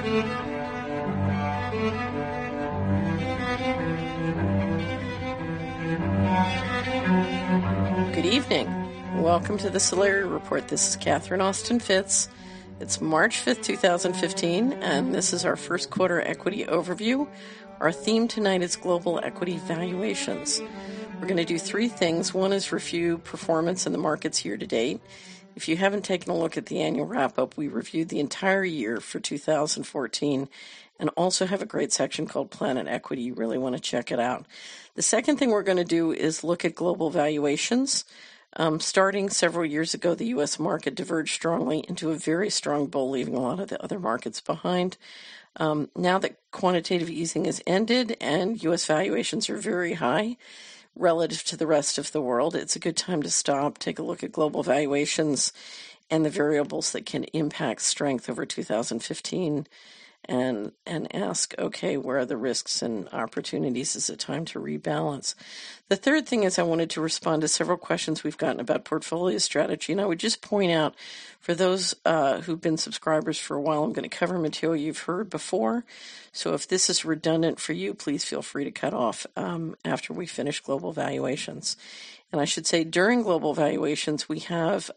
Good evening. Welcome to the Solari Report. This is Catherine Austin Fitz. It's March 5th, 2015, and this is our first quarter equity overview. Our theme tonight is global equity valuations. We're going to do three things. One is review performance in the markets year to date. If you haven't taken a look at the annual wrap-up, we reviewed the entire year for 2014 and also have a great section called Planet Equity. You really want to check it out. The second thing we're going to do is look at global valuations. Starting several years ago, the U.S. market diverged strongly into a very strong bull, leaving a lot of the other markets behind. Now that quantitative easing has ended and U.S. valuations are very high relative to the rest of the world, it's a good time to stop, take a look at global valuations and the variables that can impact strength over 2015 and ask, okay, where are the risks and opportunities? Is it time to rebalance? The third thing is I wanted to respond to several questions we've gotten about portfolio strategy, and I would just point out, for those who've been subscribers for a while, I'm going to cover material you've heard before, so if this is redundant for you, please feel free to cut off after we finish global valuations. And I should say, during global valuations, we have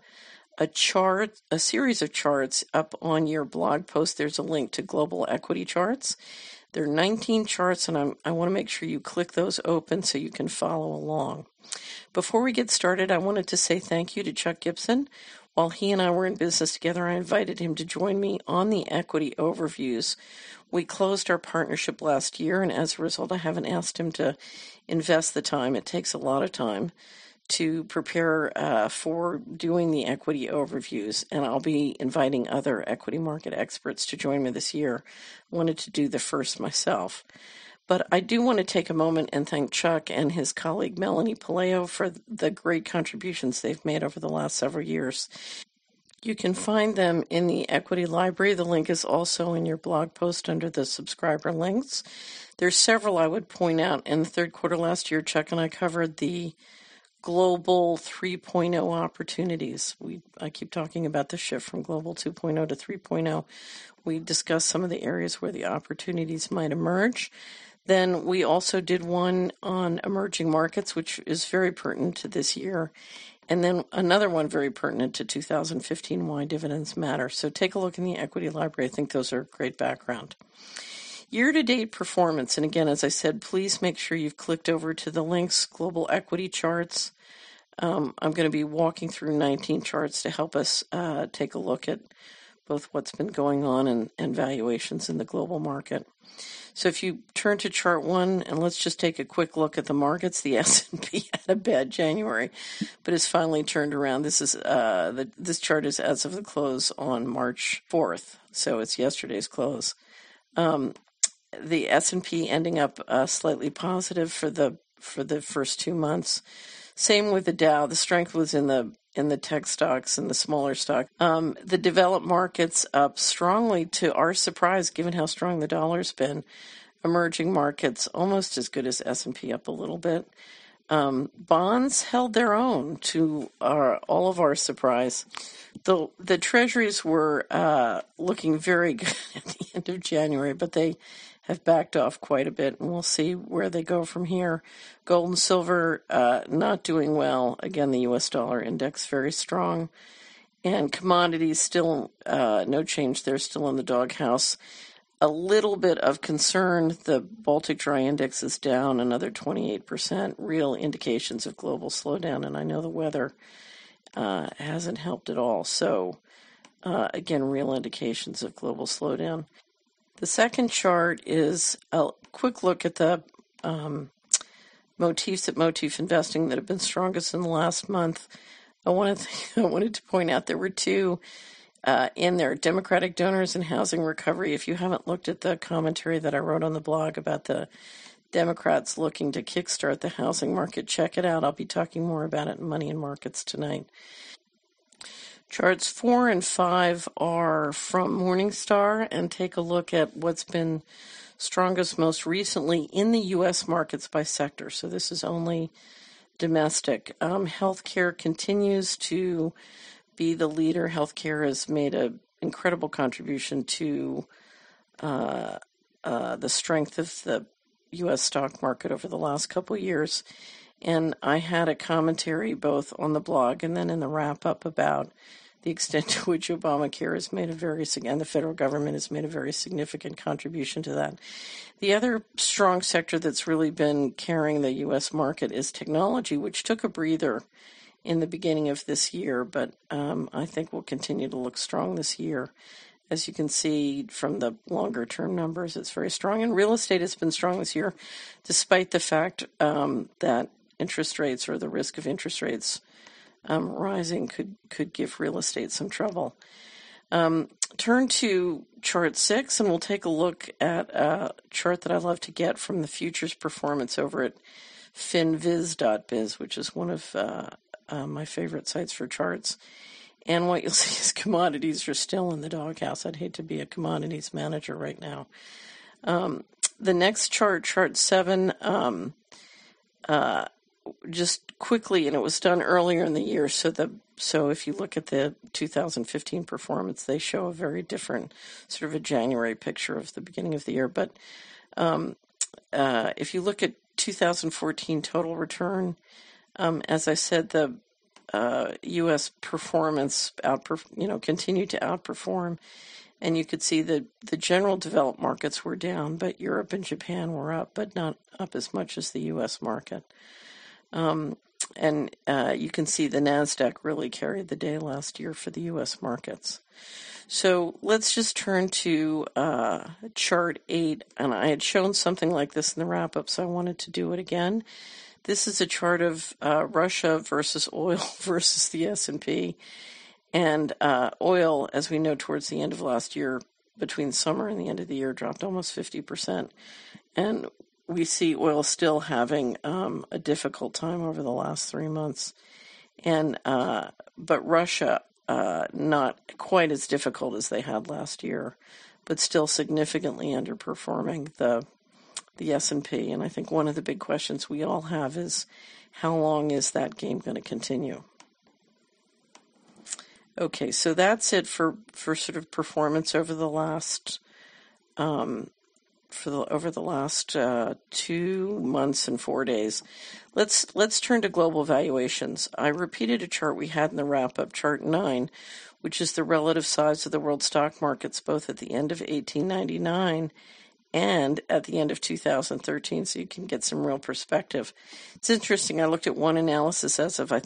a series of charts up on your blog post. There's a link to global equity charts. There are 19 charts, and I want to make sure you click those open so you can follow along. Before we get started, I wanted to say thank you to Chuck Gibson. While he and I were in business together, I invited him to join me on the equity overviews. We closed our partnership last year, and as a result, I haven't asked him to invest the time. It takes a lot of time to prepare for doing the equity overviews, and I'll be inviting other equity market experts to join me this year. I wanted to do the first myself. But I do want to take a moment and thank Chuck and his colleague Melanie Palaio for the great contributions they've made over the last several years. You can find them in the Equity Library. The link is also in your blog post under the subscriber links. There's several I would point out. In the third quarter last year, Chuck and I covered the Global 3.0 opportunities. I keep talking about the shift from Global 2.0 to 3.0. We discussed some of the areas where the opportunities might emerge. Then we also did one on emerging markets, which is very pertinent to this year. And then another one very pertinent to 2015, why dividends matter. So take a look in the Equity Library. I think those are great background. Year-to-date performance, and again, as I said, please make sure you've clicked over to the links, global equity charts. I'm going to be walking through 19 charts to help us take a look at both what's been going on and valuations in the global market. So if you turn to chart one, and let's just take a quick look at the markets. The S&P had a bad January, but has finally turned around. This is this chart is as of the close on March 4th, so it's yesterday's close. The S&P ending up slightly positive for the first 2 months. Same with the Dow. The strength was in the tech stocks and the smaller stock. The developed markets up strongly to our surprise, given how strong the dollar's been. Emerging markets almost as good as S&P, up a little bit. Bonds held their own to all of our surprise. The treasuries were looking very good at the end of January, but they have backed off quite a bit, and we'll see where they go from here. Gold and silver not doing well. Again, the U.S. dollar index very strong. And commodities still no change. They're still in the doghouse. A little bit of concern. The Baltic Dry Index is down another 28%. Real indications of global slowdown, and I know the weather hasn't helped at all. So, again, real indications of global slowdown. The second chart is a quick look at the motifs at Motif Investing that have been strongest in the last month. I wanted to point out there were two in there, Democratic donors and housing recovery. If you haven't looked at the commentary that I wrote on the blog about the Democrats looking to kickstart the housing market, check it out. I'll be talking more about it in Money and Markets tonight. Charts 4 and 5 are from Morningstar, and take a look at what's been strongest most recently in the U.S. markets by sector. So this is only domestic. Healthcare continues to be the leader. Healthcare has made an incredible contribution to the strength of the U.S. stock market over the last couple of years. And I had a commentary both on the blog and then in the wrap-up about the extent to which Obamacare has made and the federal government has made a very significant contribution to that. The other strong sector that's really been carrying the U.S. market is technology, which took a breather in the beginning of this year, but I think will continue to look strong this year. As you can see from the longer-term numbers, it's very strong. And real estate has been strong this year, despite the fact that interest rates or the risk of interest rates rising could give real estate some trouble. Turn to chart 6, and we'll take a look at a chart that I love to get from the futures performance over at finviz.biz, which is one of my favorite sites for charts. And what you'll see is commodities are still in the doghouse. I'd hate to be a commodities manager right now. The next chart, chart 7, just quickly, and it was done earlier in the year, so if you look at the 2015 performance, they show a very different sort of a January picture of the beginning of the year. But if you look at 2014 total return, as I said, the U.S. performance continued to outperform, and you could see that the general developed markets were down, but Europe and Japan were up, but not up as much as the U.S. market. And you can see the NASDAQ really carried the day last year for the U.S. markets. So let's just turn to chart 8, and I had shown something like this in the wrap-up, so I wanted to do it again. This is a chart of Russia versus oil versus the S&P. And oil, as we know, towards the end of last year, between summer and the end of the year, dropped almost 50%. And we see oil still having a difficult time over the last 3 months. And but Russia, not quite as difficult as they had last year, but still significantly underperforming the S&P. And I think one of the big questions we all have is, how long is that game going to continue? Okay, so that's it for sort of performance over the last 2 months and 4 days. Let's turn to global valuations. I repeated a chart we had in the wrap-up, chart 9, which is the relative size of the world stock markets both at the end of 1899 and at the end of 2013, so you can get some real perspective. It's interesting. I looked at one analysis as of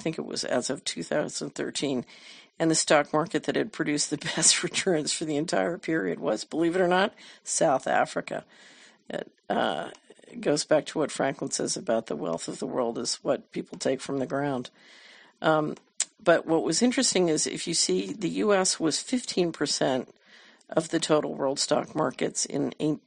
2013, and the stock market that had produced the best returns for the entire period was, believe it or not, South Africa. It goes back to what Franklin says about the wealth of the world is what people take from the ground. But what was interesting is if you see the U.S. was 15% of the total world stock markets in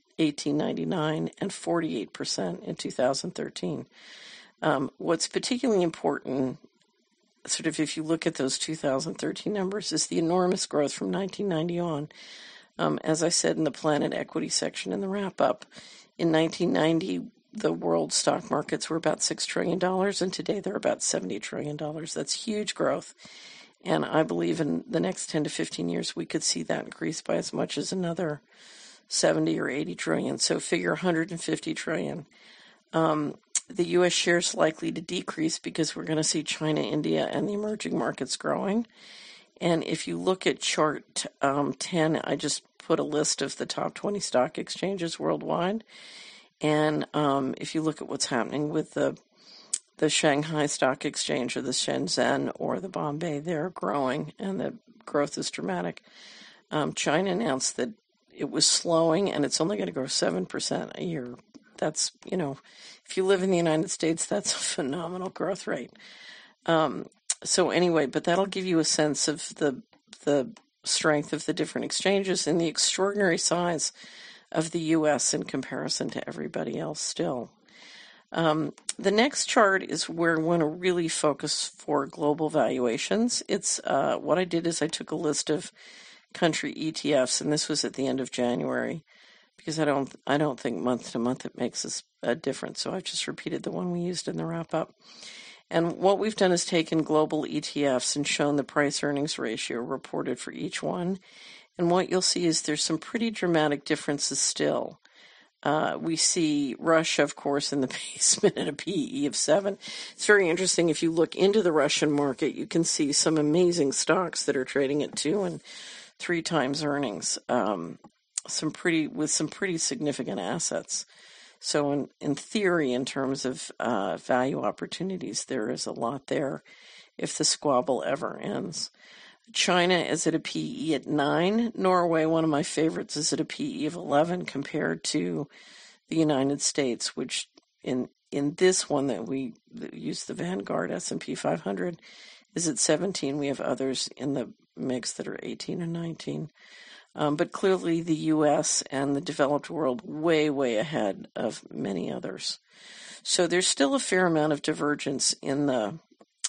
1899 and 48% in 2013. What's particularly important, sort of if you look at those 2013 numbers, is the enormous growth from 1990 on. As I said in the Planet Equity section in the wrap-up, in 1990, the world stock markets were about $6 trillion, and today they're about $70 trillion. That's huge growth. And I believe in the next 10 to 15 years, we could see that increase by as much as another 70 or 80 trillion. So figure 150 trillion. The U.S. shares likely to decrease because we're going to see China, India, and the emerging markets growing. And if you look at chart 10, I just put a list of the top 20 stock exchanges worldwide. And if you look at what's happening with the Shanghai Stock Exchange or the Shenzhen or the Bombay, they're growing, and the growth is dramatic. China announced that it was slowing, and it's only going to grow 7% a year. That's, if you live in the United States, that's a phenomenal growth rate. So anyway, but that'll give you a sense of the strength of the different exchanges and the extraordinary size of the U.S. in comparison to everybody else still. The next chart is where I want to really focus for global valuations. It's what I did is I took a list of country ETFs, and this was at the end of January, because I don't think month to month it makes a difference. So I've just repeated the one we used in the wrap-up. And what we've done is taken global ETFs and shown the price-earnings ratio reported for each one. And what you'll see is there's some pretty dramatic differences still. We see Russia, of course, in the basement at a PE of 7. It's very interesting. If you look into the Russian market, you can see some amazing stocks that are trading at 2 and 3 times earnings, some pretty significant assets. So in theory, in terms of value opportunities, there is a lot there if the squabble ever ends. China is at a PE at 9. Norway, one of my favorites, is at a PE of 11 compared to the United States, which in this one that we use the Vanguard S&P 500 is at 17. We have others in the mix that are 18 and 19. But clearly the U.S. and the developed world way, way ahead of many others. So there's still a fair amount of divergence in the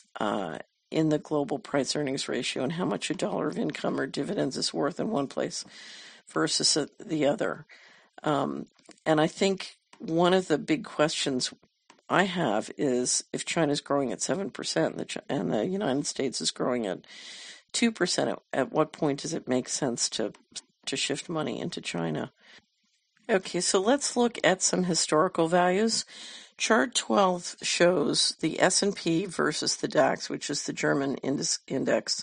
global price-earnings ratio and how much a dollar of income or dividends is worth in one place versus the other. And I think one of the big questions I have is if China's growing at 7% and the United States is growing at 2%, at what point does it make sense to shift money into China? Okay, so let's look at some historical values. Chart 12 shows the S&P versus the DAX, which is the German index,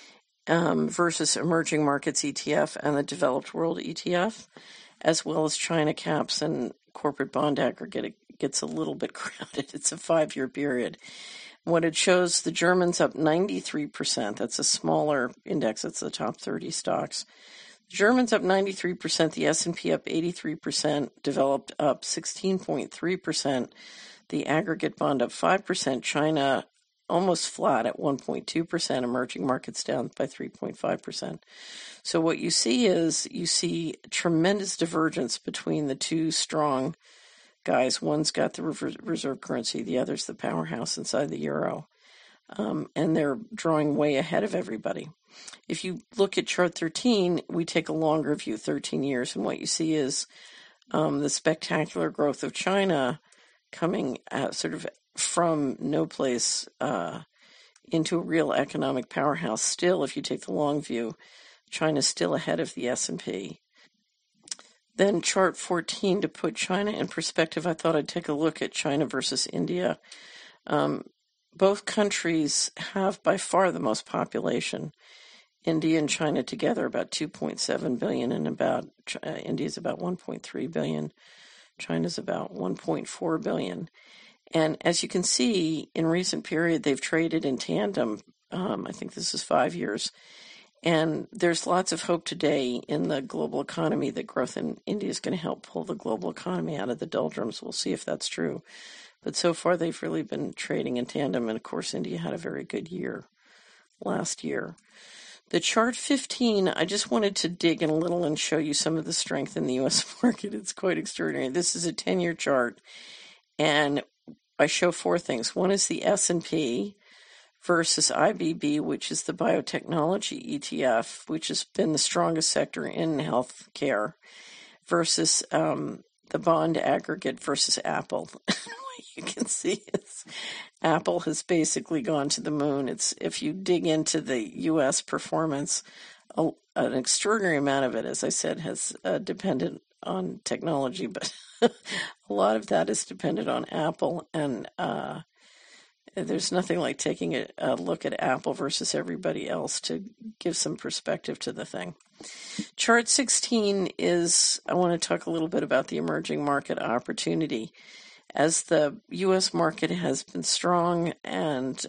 versus emerging markets ETF and the developed world ETF, as well as China caps and corporate bond aggregate. It gets a little bit crowded. It's a 5-year period. What it shows, the Germans up 93%. That's a smaller index. It's the top 30 stocks. The Germans up 93%, the S&P up 83%, developed up 16.3%, the aggregate bond up 5%, China almost flat at 1.2%, emerging markets down by 3.5%. So what you see is tremendous divergence between the two strong guys. One's got the reserve currency, the other's the powerhouse inside the euro. And they're drawing way ahead of everybody. If you look at chart 13, we take a longer view, 13 years, and what you see is the spectacular growth of China coming sort of from no place into a real economic powerhouse. Still, if you take the long view, China's still ahead of the S&P. Then chart 14, to put China in perspective, I thought I'd take a look at China versus India. Both countries have by far the most population. India and China together about 2.7 billion, and India's about 1.3 billion. China's about 1.4 billion. And as you can see, in recent period, they've traded in tandem. I think this is 5 years. And there's lots of hope today in the global economy that growth in India is going to help pull the global economy out of the doldrums. We'll see if that's true. But so far, they've really been trading in tandem. And, of course, India had a very good year last year. The chart 15, I just wanted to dig in a little and show you some of the strength in the U.S. market. It's quite extraordinary. This is a 10-year chart. And I show 4 things. One is the S&P versus IBB, which is the biotechnology ETF, which has been the strongest sector in health care, versus the bond aggregate versus Apple. What you can see is Apple has basically gone to the moon. If you dig into the U.S. performance, an extraordinary amount of it, as I said, has depended on technology, but a lot of that is dependent on Apple, and there's nothing like taking a look at Apple versus everybody else to give some perspective to the thing. Chart 16 is, I want to talk a little bit about the emerging market opportunity. As the U.S. market has been strong and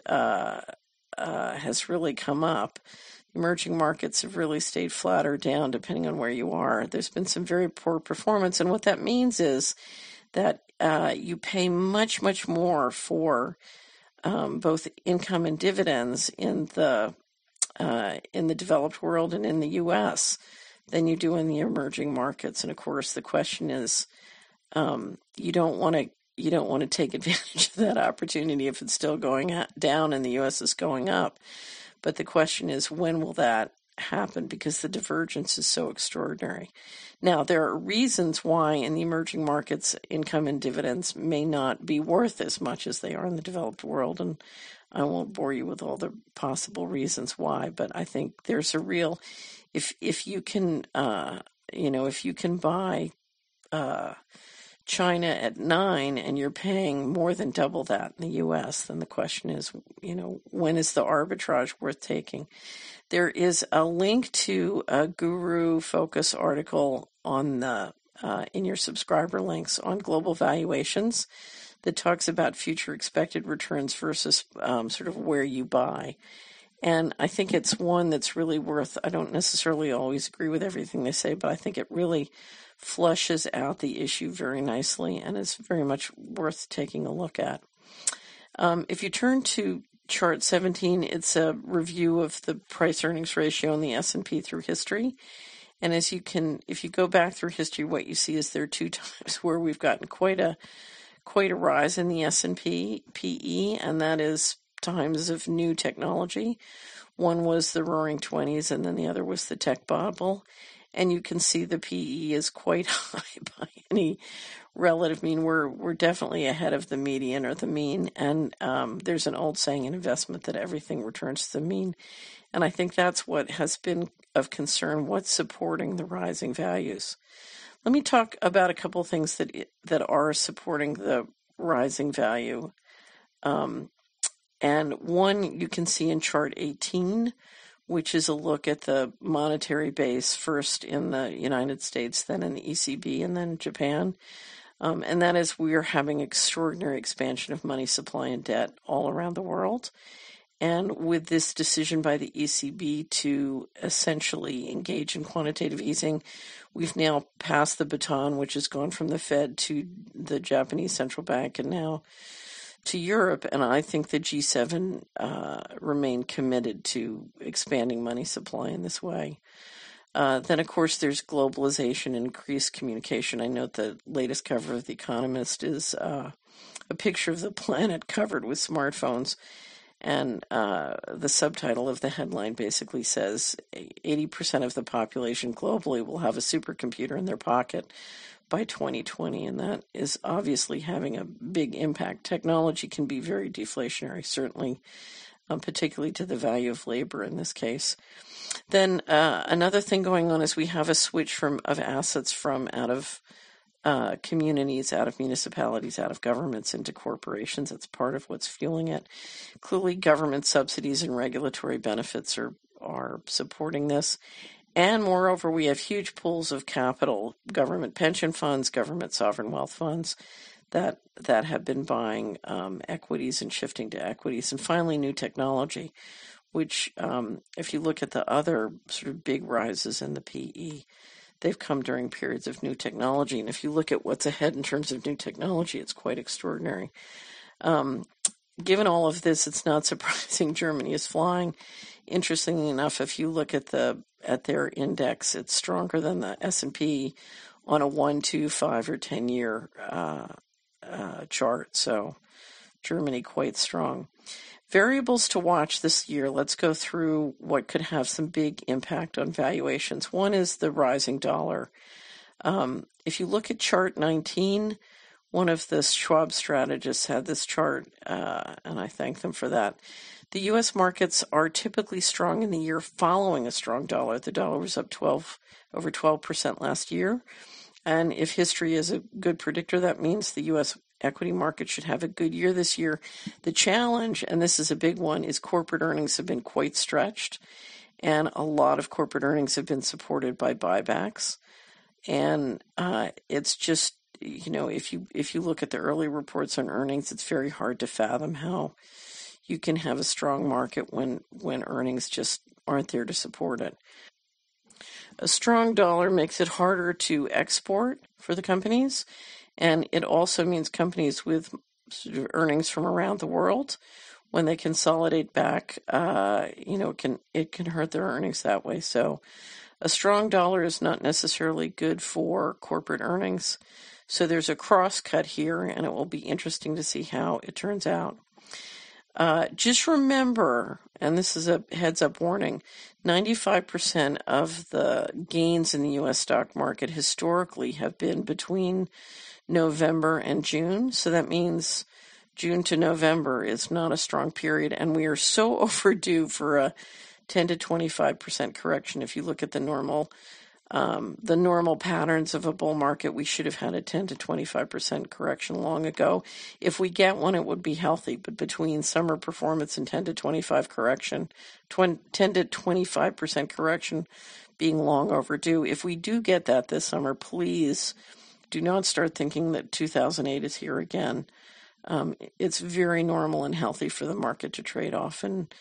has really come up, emerging markets have really stayed flat or down depending on where you are. There's been some very poor performance, and what that means is that you pay much, much more for both income and dividends in the developed world and in the U.S. than you do in the emerging markets. And of course, the question is, you don't want to take advantage of that opportunity if it's still going down and the U.S. is going up. But the question is, when will that happen? Because the divergence is so extraordinary. Now, there are reasons why in the emerging markets, income and dividends may not be worth as much as they are in the developed world, and I won't bore you with all the possible reasons why, but I think there's a real if you can, if you can buy China at 9 and you're paying more than double that in the U.S., then the question is, when is the arbitrage worth taking? There is a link to a Guru Focus article on the in your subscriber links on global valuations that talks about future expected returns versus sort of where you buy. And I think it's one that's really worth, I don't necessarily always agree with everything they say, but I think it really flushes out the issue very nicely and is very much worth taking a look at. If you turn to chart 17, it's a review of the price-earnings ratio in the S&P through history. And if you go back through history, what you see is there are 2 times where we've gotten quite a rise in the S&P PE, and that is times of new technology. One was the Roaring 20s, and then the other was the tech bubble. And you can see the PE is quite high by any relative mean. We're definitely ahead of the median or the mean. And there's an old saying in investment that everything returns to the mean. And I think that's what has been of concern, what's supporting the rising values. Let me talk about a couple of things that are supporting the rising value. And one you can see in chart 18, which is a look at the monetary base, first in the United States, then in the ECB, and then Japan. And that is, we are having extraordinary expansion of money supply and debt all around the world. And with this decision by the ECB to essentially engage in quantitative easing, we've now passed the baton, which has gone from the Fed to the Japanese central bank and now to Europe. And I think the G7 remain committed to expanding money supply in this way. Then, of course, there's globalization and increased communication. I note the latest cover of The Economist is a picture of the planet covered with smartphones. And the subtitle of the headline basically says 80% of the population globally will have a supercomputer in their pocket by 2020. And that is obviously having a big impact. Technology can be very deflationary, certainly, particularly to the value of labor in this case. Then another thing going on is we have a switch of assets from out of communities, out of municipalities, out of governments into corporations. That's part of what's fueling it. Clearly, government subsidies and regulatory benefits are supporting this. And moreover, we have huge pools of capital, government pension funds, government sovereign wealth funds that have been buying equities and shifting to equities. And finally, new technology, which if you look at the other sort of big rises in the PE, they've come during periods of new technology. And if you look at what's ahead in terms of new technology, it's quite extraordinary. Given all of this, it's not surprising Germany is flying. Interestingly enough, if you look at their index, it's stronger than the S&P on a 1, 2, 5, or 10-year chart. So Germany quite strong. Variables to watch this year. Let's go through what could have some big impact on valuations. One is the rising dollar. If you look at chart 19, one of the Schwab strategists had this chart, and I thank them for that. The U.S. markets are typically strong in the year following a strong dollar. The dollar was up over 12% last year. And if history is a good predictor, that means the U.S. equity market should have a good year this year. The challenge, and this is a big one, is corporate earnings have been quite stretched, and a lot of corporate earnings have been supported by buybacks. And it's just, if you look at the early reports on earnings, it's very hard to fathom how you can have a strong market when earnings just aren't there to support it. A strong dollar makes it harder to export for the companies, and it also means companies with sort of earnings from around the world, when they consolidate back, it can hurt their earnings that way. So a strong dollar is not necessarily good for corporate earnings. So there's a cross-cut here, and it will be interesting to see how it turns out. Just remember, and this is a heads-up warning, 95% of the gains in the U.S. stock market historically have been between November and June. So that means June to November is not a strong period, and we are so overdue for a 10 to 25% correction. If you look at the normal patterns of a bull market, we should have had a 10 to 25% correction long ago. If we get one, it would be healthy. But between summer performance and 10 to 25% correction being long overdue, if we do get that this summer, please do not start thinking that 2008 is here again. It's very normal and healthy for the market to trade off, and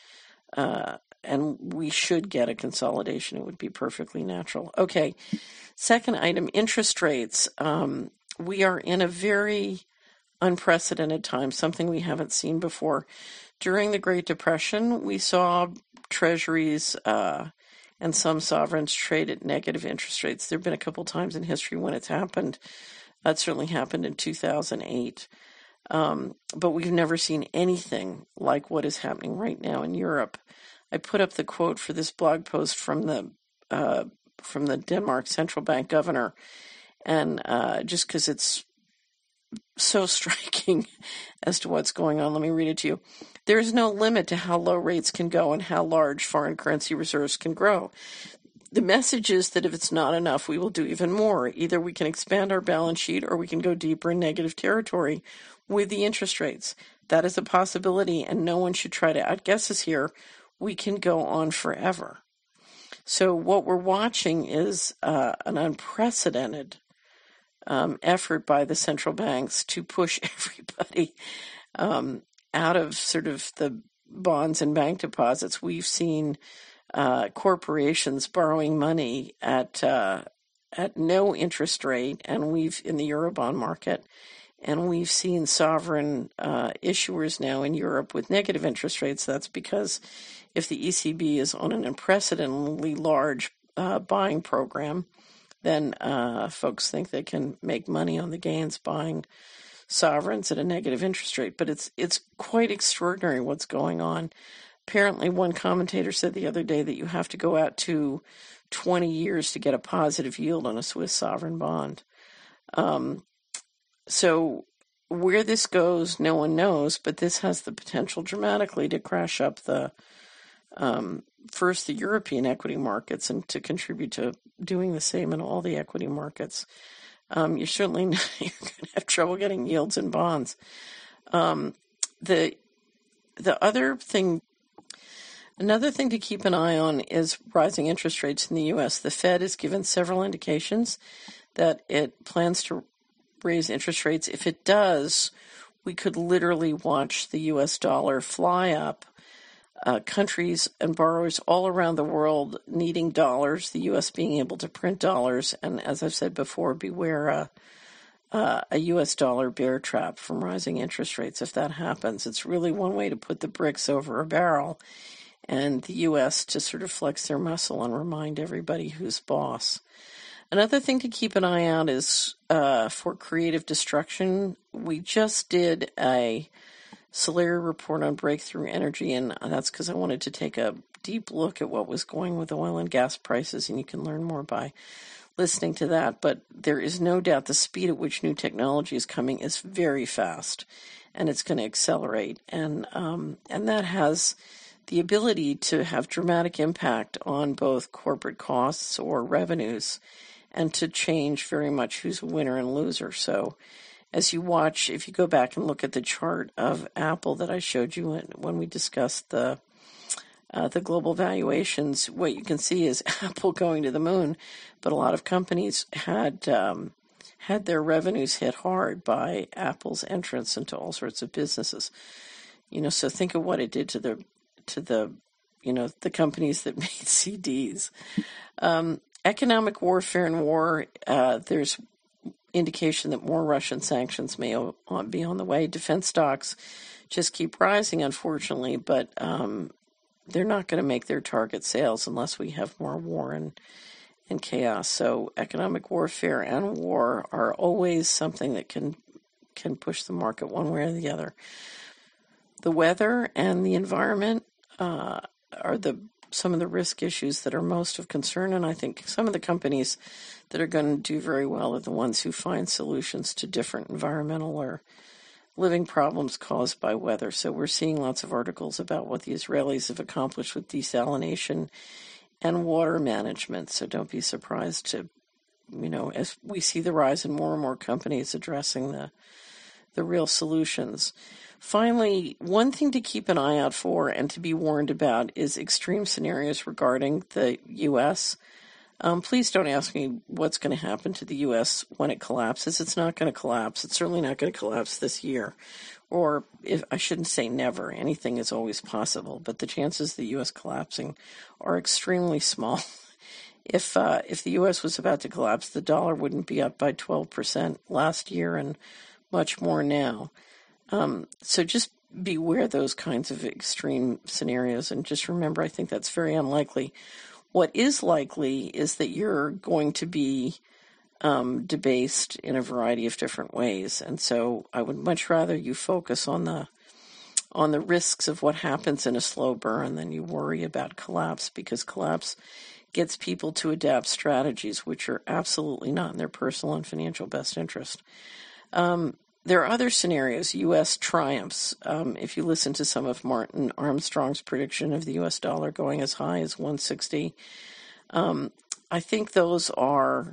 we should get a consolidation. It would be perfectly natural. Okay, second item, interest rates. We are in a very unprecedented time, something we haven't seen before. During the Great Depression, we saw treasuries and some sovereigns trade at negative interest rates. There have been a couple times in history when it's happened. That certainly happened in 2008. But we've never seen anything like what is happening right now in Europe. I put up the quote for this blog post from the Denmark Central Bank governor, and just because it's so striking as to what's going on, let me read it to you. There is no limit to how low rates can go and how large foreign currency reserves can grow. The message is that if it's not enough, we will do even more. Either we can expand our balance sheet or we can go deeper in negative territory with the interest rates. That is a possibility, and no one should try to outguess us here. We can go on forever. So what we're watching is an unprecedented effort by the central banks to push everybody out of sort of the bonds and bank deposits. We've seen corporations borrowing money at no interest rate, and we've in the Eurobond market, and we've seen sovereign issuers now in Europe with negative interest rates. That's because if the ECB is on an unprecedentedly large buying program, then folks think they can make money on the gains buying sovereigns at a negative interest rate. But it's quite extraordinary what's going on. Apparently, one commentator said the other day that you have to go out to 20 years to get a positive yield on a Swiss sovereign bond. So where this goes, no one knows, but this has the potential dramatically to crash up the first the European equity markets and to contribute to doing the same in all the equity markets. You're certainly you're going to have trouble getting yields in bonds. The other thing. Another thing to keep an eye on is rising interest rates in the U.S. The Fed has given several indications that it plans to raise interest rates. If it does, we could literally watch the U.S. dollar fly up. Countries and borrowers all around the world needing dollars, the U.S. being able to print dollars, and as I've said before, beware a U.S. dollar bear trap from rising interest rates. If that happens, it's really one way to put the bricks over a barrel, and the U.S. to sort of flex their muscle and remind everybody who's boss. Another thing to keep an eye out is for creative destruction. We just did a Solari report on breakthrough energy, and that's because I wanted to take a deep look at what was going with oil and gas prices, and you can learn more by listening to that. But there is no doubt the speed at which new technology is coming is very fast, and it's going to accelerate, and that has the ability to have dramatic impact on both corporate costs or revenues, and to change very much who's a winner and loser. So as you watch, if you go back and look at the chart of Apple that I showed you when we discussed the global valuations, what you can see is Apple going to the moon, but a lot of companies had their revenues hit hard by Apple's entrance into all sorts of businesses. So think of what it did to the the companies that made CDs. Economic warfare and war, there's indication that more Russian sanctions may be on the way. Defense stocks just keep rising, unfortunately, but they're not going to make their target sales unless we have more war and chaos. So economic warfare and war are always something that can push the market one way or the other. The weather and the environment are some of the risk issues that are most of concern, and I think some of the companies that are going to do very well are the ones who find solutions to different environmental or living problems caused by weather. So we're seeing lots of articles about what the Israelis have accomplished with desalination and water management. So don't be surprised to, as we see the rise in more and more companies addressing the real solutions. Finally, one thing to keep an eye out for and to be warned about is extreme scenarios regarding the U.S. Please don't ask me what's going to happen to the U.S. when it collapses. It's not going to collapse. It's certainly not going to collapse this year. Or, if I shouldn't say never. Anything is always possible. But the chances of the U.S. collapsing are extremely small. If the U.S. was about to collapse, the dollar wouldn't be up by 12% last year and much more now. So just beware those kinds of extreme scenarios, and just remember, I think that's very unlikely. What is likely is that you're going to be debased in a variety of different ways, and so I would much rather you focus on the risks of what happens in a slow burn than you worry about collapse, because collapse gets people to adapt strategies which are absolutely not in their personal and financial best interest. There are other scenarios. U.S. triumphs. If you listen to some of Martin Armstrong's prediction of the U.S. dollar going as high as 160, I think those are,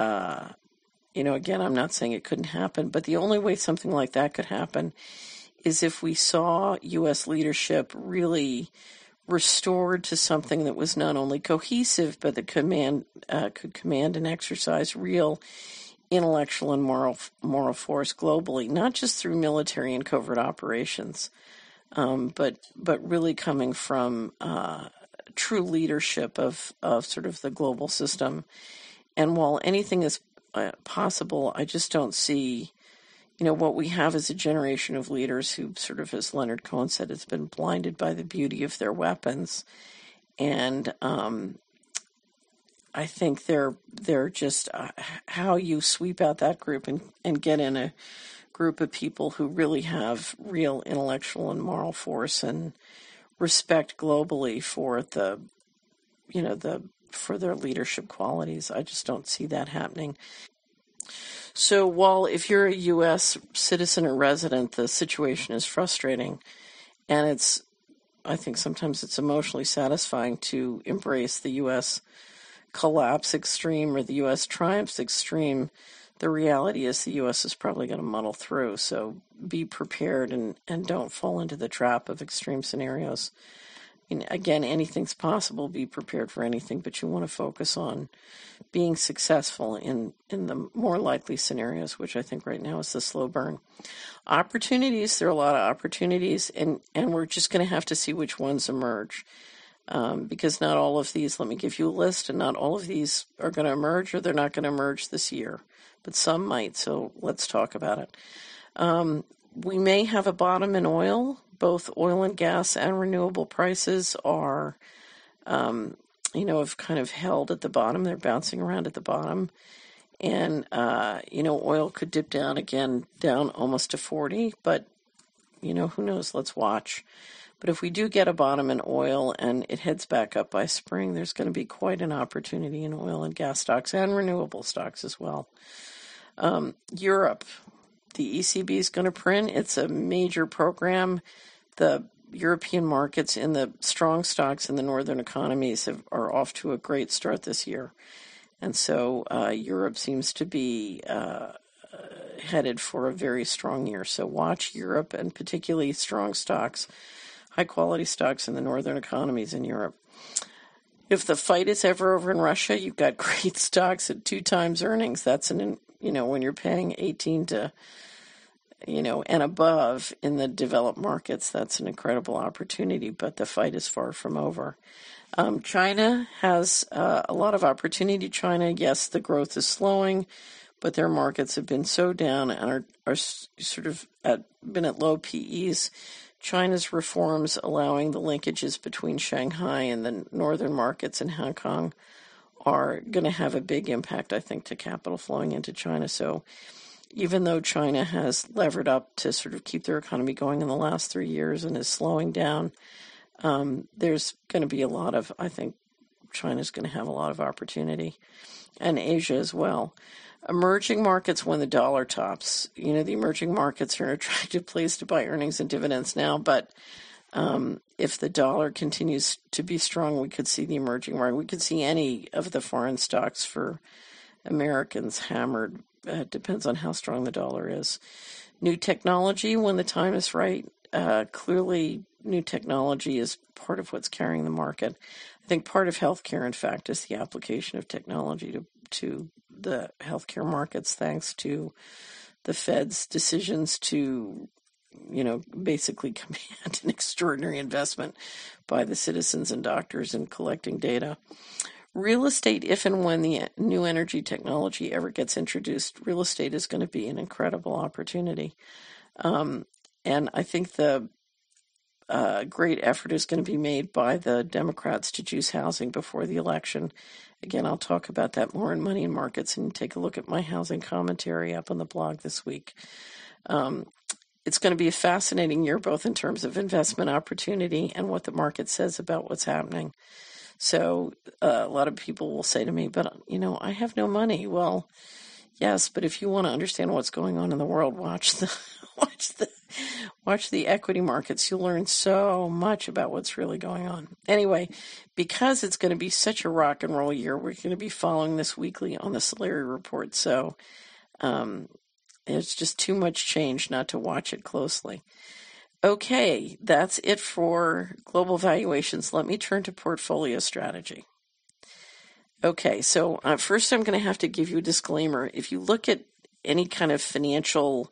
again, I'm not saying it couldn't happen, but the only way something like that could happen is if we saw U.S. leadership really restored to something that was not only cohesive, but that could command and exercise real intellectual and moral force globally, not just through military and covert operations, but really coming from true leadership of sort of the global system. And while anything is possible, I just don't see, what we have is a generation of leaders who sort of, as Leonard Cohen said, has been blinded by the beauty of their weapons. And I think they're just how you sweep out that group and get in a group of people who really have real intellectual and moral force and respect globally for for their leadership qualities. I just don't see that happening. So while if you're a U.S. citizen or resident, the situation is frustrating, and I think sometimes it's emotionally satisfying to embrace the U.S. collapse extreme or the U.S. triumphs extreme, the reality is the U.S. is probably going to muddle through. So be prepared and don't fall into the trap of extreme scenarios. Again, anything's possible. Be prepared for anything, but you want to focus on being successful in the more likely scenarios, which I think right now is the slow burn. Opportunities, there are a lot of opportunities, and we're just going to have to see which ones emerge. Because not all of these, let me give you a list, and not all of these are going to emerge, or they're not going to emerge this year, but some might, so let's talk about it. We may have a bottom in oil. Both oil and gas and renewable prices are, have kind of held at the bottom. They're bouncing around at the bottom. And, oil could dip down again, down almost to 40, but, who knows? Let's watch. But if we do get a bottom in oil and it heads back up by spring, there's going to be quite an opportunity in oil and gas stocks and renewable stocks as well. Europe, the ECB is going to print. It's a major program. The European markets in the strong stocks in the northern economies are off to a great start this year. And so Europe seems to be headed for a very strong year. So watch Europe, and particularly strong stocks, high-quality stocks in the northern economies in Europe. If the fight is ever over in Russia, you've got great stocks at 2 times earnings. That's when you're paying 18 to, and above in the developed markets, that's an incredible opportunity, but the fight is far from over. China has a lot of opportunity. China, yes, the growth is slowing, but their markets have been so down and are sort of been at low PEs. China's reforms allowing the linkages between Shanghai and the northern markets in Hong Kong are going to have a big impact, I think, to capital flowing into China. So even though China has levered up to sort of keep their economy going in the last 3 years and is slowing down, there's going to be I think China's going to have a lot of opportunity, and Asia as well. Emerging markets when the dollar tops. The emerging markets are an attractive place to buy earnings and dividends now, but if the dollar continues to be strong, we could see the emerging market. We could see any of the foreign stocks for Americans hammered. Depends on how strong the dollar is. New technology when the time is right. Clearly, new technology is part of what's carrying the market. I think part of healthcare, in fact, is the application of technology to the healthcare markets, thanks to the Fed's decisions to, basically command an extraordinary investment by the citizens and doctors in collecting data. Real estate, if and when the new energy technology ever gets introduced, real estate is going to be an incredible opportunity. And I think the great effort is going to be made by the Democrats to juice housing before the election. Again, I'll talk about that more in Money and Markets, and take a look at my housing commentary up on the blog this week. It's going to be a fascinating year, both in terms of investment opportunity and what the market says about what's happening. So a lot of people will say to me, but, I have no money. Well, yes, but if you want to understand what's going on in the world, watch the equity markets. You'll learn so much about what's really going on. Anyway, because it's going to be such a rock and roll year, we're going to be following this weekly on the Solari Report. So it's just too much change not to watch it closely. Okay, that's it for global valuations. Let me turn to portfolio strategy. Okay, so first I'm going to have to give you a disclaimer. If you look at any kind of financial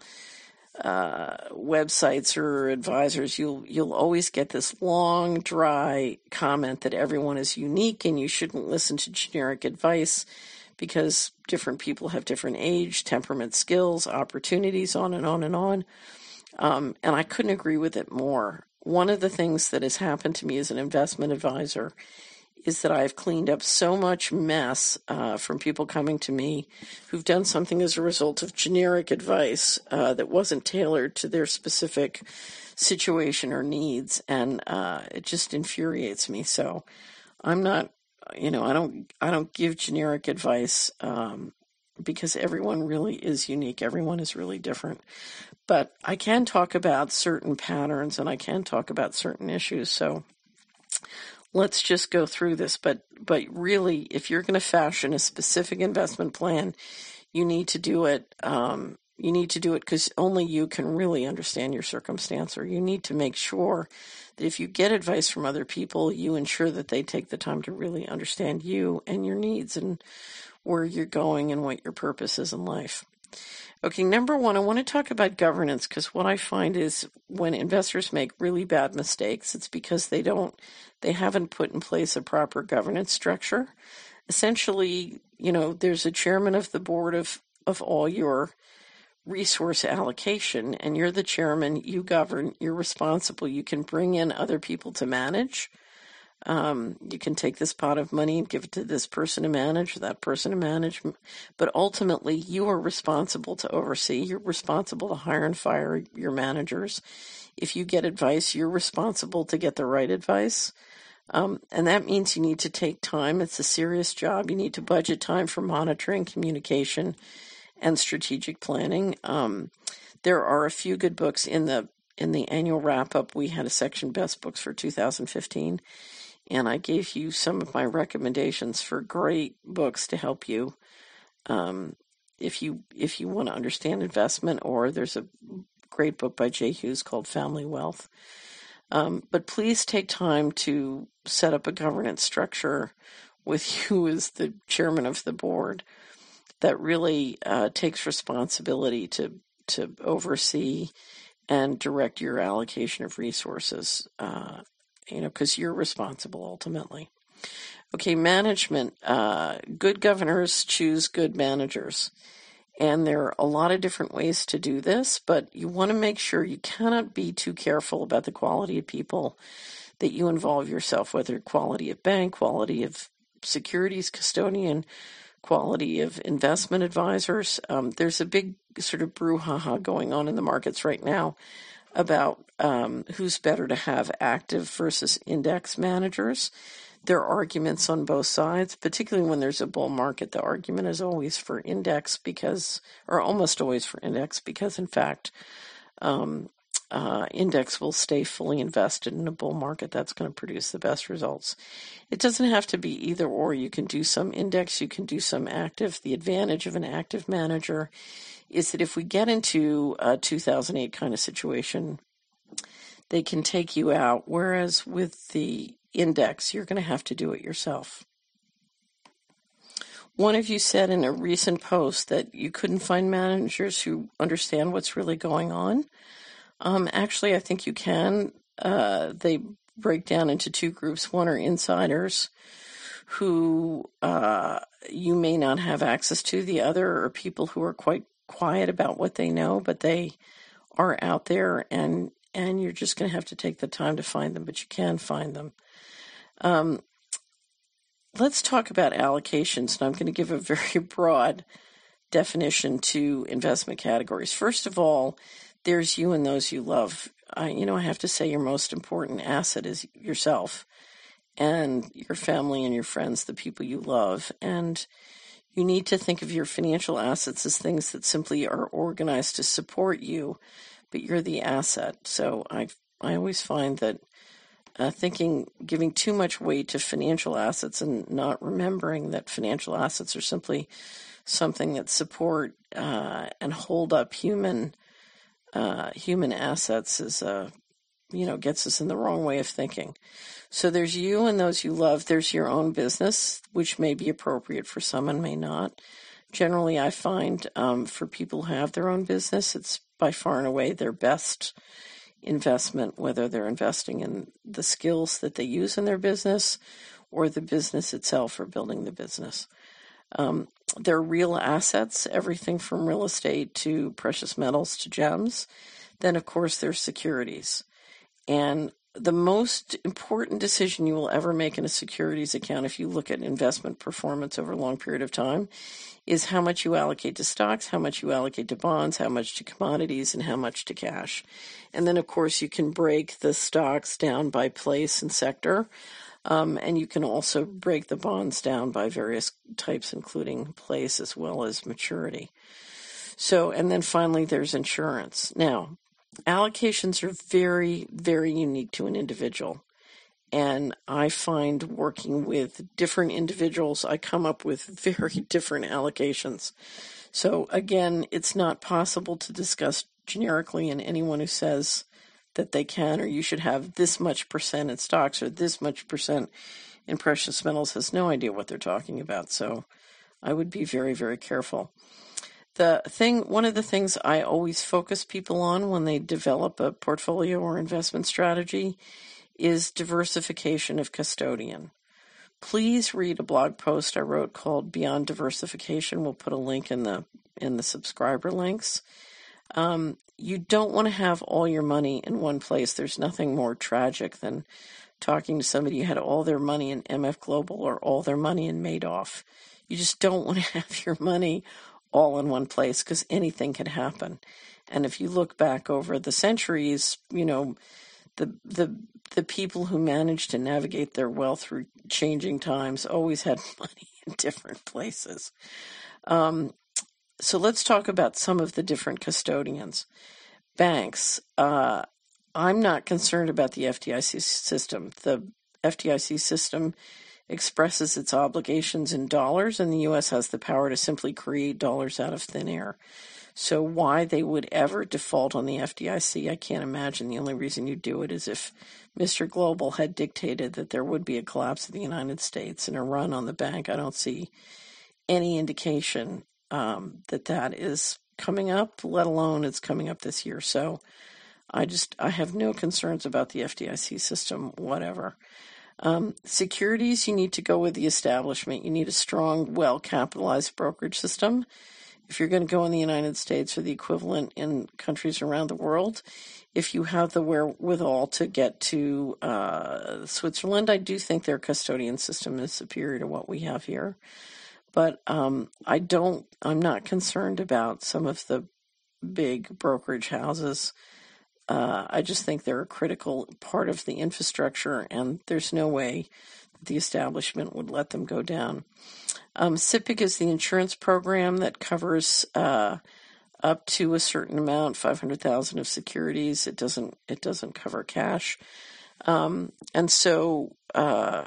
websites or advisors, you'll always get this long, dry comment that everyone is unique and you shouldn't listen to generic advice because different people have different age, temperament, skills, opportunities, on and on and on. And I couldn't agree with it more. One of the things that has happened to me as an investment advisor is that I've cleaned up so much mess from people coming to me who've done something as a result of generic advice that wasn't tailored to their specific situation or needs, and it just infuriates me. So I'm not, I don't give generic advice because everyone really is unique. Everyone is really different. But I can talk about certain patterns and I can talk about certain issues. So let's just go through this. But really, if you're going to fashion a specific investment plan, you need to do it. You need to do it because only you can really understand your circumstance, or you need to make sure that if you get advice from other people, you ensure that they take the time to really understand you and your needs and where you're going and what your purpose is in life. Okay, number one, I want to talk about governance, because what I find is when investors make really bad mistakes, it's because they haven't put in place a proper governance structure. Essentially, there's a chairman of the board of all your resource allocation, and you're the chairman, you govern, you're responsible. You can bring in other people to manage. You can take this pot of money and give it to this person to manage, that person to manage, but ultimately you are responsible to oversee. You're responsible to hire and fire your managers. If you get advice, you're responsible to get the right advice. And that means you need to take time. It's a serious job. You need to budget time for monitoring, communication, and strategic planning. There are a few good books in the annual wrap-up. We had a section Best Books for 2015. And I gave you some of my recommendations for great books to help you if you want to understand investment. Or there's a great book by Jay Hughes called Family Wealth. But please take time to set up a governance structure with you as the chairman of the board that really takes responsibility to oversee and direct your allocation of resources. Because you're responsible ultimately. Okay, management. Good governors choose good managers. And there are a lot of different ways to do this, but you want to make sure you cannot be too careful about the quality of people that you involve yourself, whether quality of bank, quality of securities custodian, quality of investment advisors. There's a big sort of brouhaha going on in the markets right now about who's better to have, active versus index managers. There are arguments on both sides, particularly when there's a bull market. The argument is always for index or almost always for index, because in fact, index will stay fully invested in a bull market. That's going to produce the best results. It doesn't have to be either or. You can do some index, you can do some active. The advantage of an active manager is that if we get into a 2008 kind of situation, they can take you out, whereas with the index, you're going to have to do it yourself. One of you said in a recent post that you couldn't find managers who understand what's really going on. Actually, I think you can. They break down into two groups. One are insiders who you may not have access to. The other are people who are quite quiet about what they know, but they are out there, and you're just going to have to take the time to find them, but you can find them. Let's talk about allocations, and I'm going to give a very broad definition to investment categories. First of all, there's you and those you love. I have to say your most important asset is yourself and your family and your friends, the people you love. And you need to think of your financial assets as things that simply are organized to support you, but you're the asset. So I always find that giving too much weight to financial assets and not remembering that financial assets are simply something that support and hold up human assets is gets us in the wrong way of thinking. So there's you and those you love. There's your own business, which may be appropriate for some and may not. Generally, I find for people who have their own business, it's by far and away their best investment, whether they're investing in the skills that they use in their business or the business itself or building the business. They're real assets, everything from real estate to precious metals to gems. Then, of course, there's securities. And the most important decision you will ever make in a securities account, if you look at investment performance over a long period of time, is how much you allocate to stocks, how much you allocate to bonds, how much to commodities, and how much to cash. And then, of course, you can break the stocks down by place and sector. And you can also break the bonds down by various types, including place as well as maturity. So, and then finally, there's insurance. Now, allocations are very, very unique to an individual. And I find working with different individuals, I come up with very different allocations. So again, it's not possible to discuss generically, and anyone who says that they can, or you should have this much percent in stocks or this much percent in precious metals, has no idea what they're talking about. So I would be very, very careful. One of the things I always focus people on when they develop a portfolio or investment strategy is diversification of custodian. Please read a blog post I wrote called Beyond Diversification. We'll put a link in the subscriber links. You don't want to have all your money in one place. There's nothing more tragic than talking to somebody who had all their money in MF Global or all their money in Madoff. You just don't want to have your money all in one place because anything can happen. And if you look back over the centuries, the people who managed to navigate their wealth through changing times always had money in different places. So let's talk about some of the different custodians. Banks. I'm not concerned about the FDIC system. The FDIC system expresses its obligations in dollars, and the U.S. has the power to simply create dollars out of thin air. So why they would ever default on the FDIC, I can't imagine. The only reason you do it is if Mr. Global had dictated that there would be a collapse of the United States and a run on the bank. I don't see any indication that is coming up, let alone it's coming up this year. So I have no concerns about the FDIC system, whatever. Securities, you need to go with the establishment. You need a strong, well-capitalized brokerage system. If you're going to go in the United States or the equivalent in countries around the world, if you have the wherewithal to get to Switzerland, I do think their custodian system is superior to what we have here. But I'm not concerned about some of the big brokerage houses. I just think they're a critical part of the infrastructure, and there's no way the establishment would let them go down. SIPC is the insurance program that covers up to a certain amount, 500,000 of securities. It doesn't cover cash, and so I'm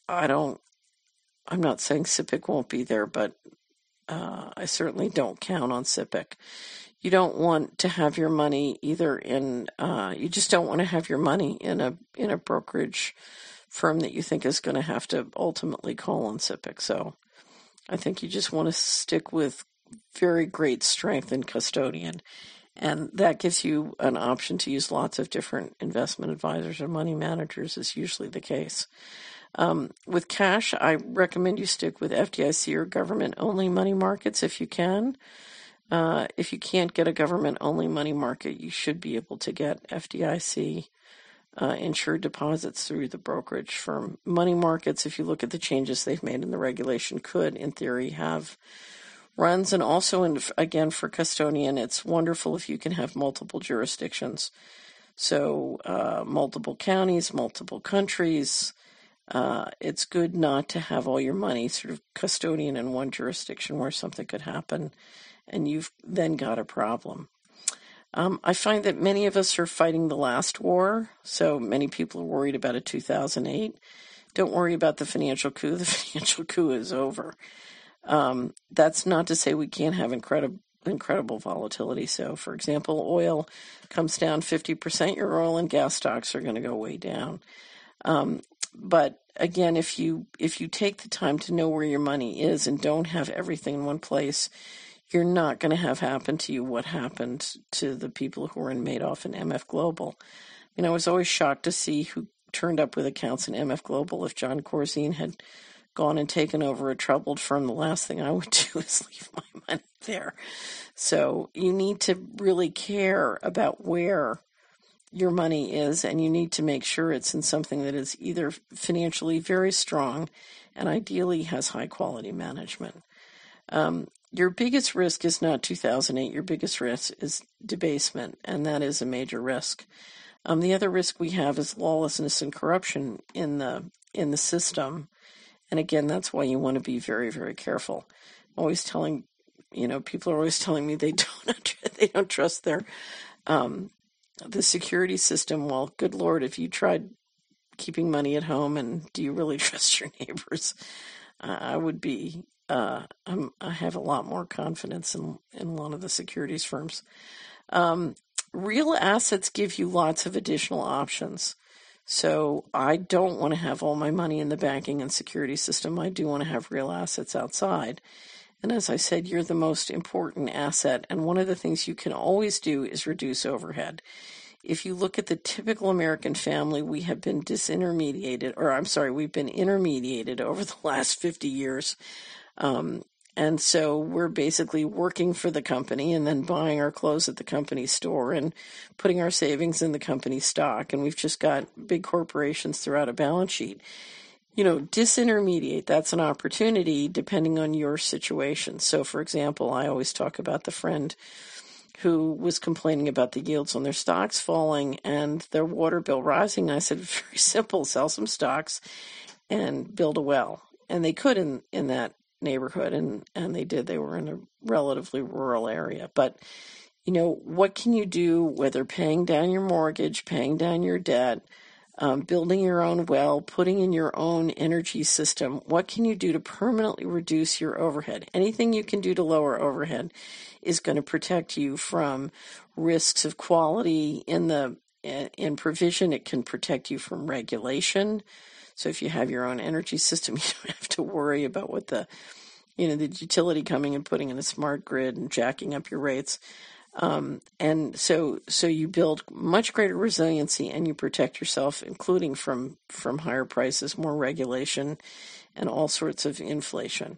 not saying SIPC won't be there, but I certainly don't count on SIPC. You don't want to have your money either in. You just don't want to have your money in a brokerage firm that you think is going to have to ultimately call on SIPC. So I think you just want to stick with very great strength in custodian, and that gives you an option to use lots of different investment advisors or money managers is usually the case. With cash, I recommend you stick with FDIC or government-only money markets if you can. If you can't get a government-only money market, you should be able to get FDIC insured deposits through the brokerage firm. Money markets, if you look at the changes they've made in the regulation, could, in theory, have runs. And also, again, for custodian, it's wonderful if you can have multiple jurisdictions. So multiple counties, multiple countries. It's good not to have all your money sort of custodian in one jurisdiction where something could happen and you've then got a problem. I find that many of us are fighting the last war, so many people are worried about a 2008. Don't worry about the financial coup. The financial coup is over. That's not to say we can't have incredible volatility. So, for example, oil comes down 50%, your oil and gas stocks are going to go way down. But again, if you take the time to know where your money is and don't have everything in one place, you're not going to have happen to you what happened to the people who were in Madoff and MF Global. I was always shocked to see who turned up with accounts in MF Global. If John Corzine had gone and taken over a troubled firm, the last thing I would do is leave my money there. So you need to really care about where your money is, and you need to make sure it's in something that is either financially very strong and ideally has high quality management. Your biggest risk is not 2008. Your biggest risk is debasement, and that is a major risk. The other risk we have is lawlessness and corruption in the system, and again, that's why you want to be very, very careful. I'm always telling, people are always telling me they don't trust their the security system. Well, good Lord, if you tried keeping money at home, and do you really trust your neighbors? I would be. I have a lot more confidence in one of the securities firms. Real assets give you lots of additional options. So I don't want to have all my money in the banking and security system. I do want to have real assets outside. And as I said, you're the most important asset. And one of the things you can always do is reduce overhead. If you look at the typical American family, we have been we've been intermediated over the last 50 years. And so we're basically working for the company and then buying our clothes at the company store and putting our savings in the company stock. And we've just got big corporations throughout a balance sheet. Disintermediate, that's an opportunity depending on your situation. So, for example, I always talk about the friend who was complaining about the yields on their stocks falling and their water bill rising. I said, very simple, sell some stocks and build a well. And they could in that neighborhood, and they did. They were in a relatively rural area. But, what can you do, whether paying down your mortgage, paying down your debt, building your own well, putting in your own energy system? What can you do to permanently reduce your overhead? Anything you can do to lower overhead is going to protect you from risks of quality in provision. It can protect you from regulation. So if you have your own energy system, you don't have to worry about what the utility coming and putting in a smart grid and jacking up your rates. And so you build much greater resiliency and you protect yourself, including from higher prices, more regulation, and all sorts of inflation.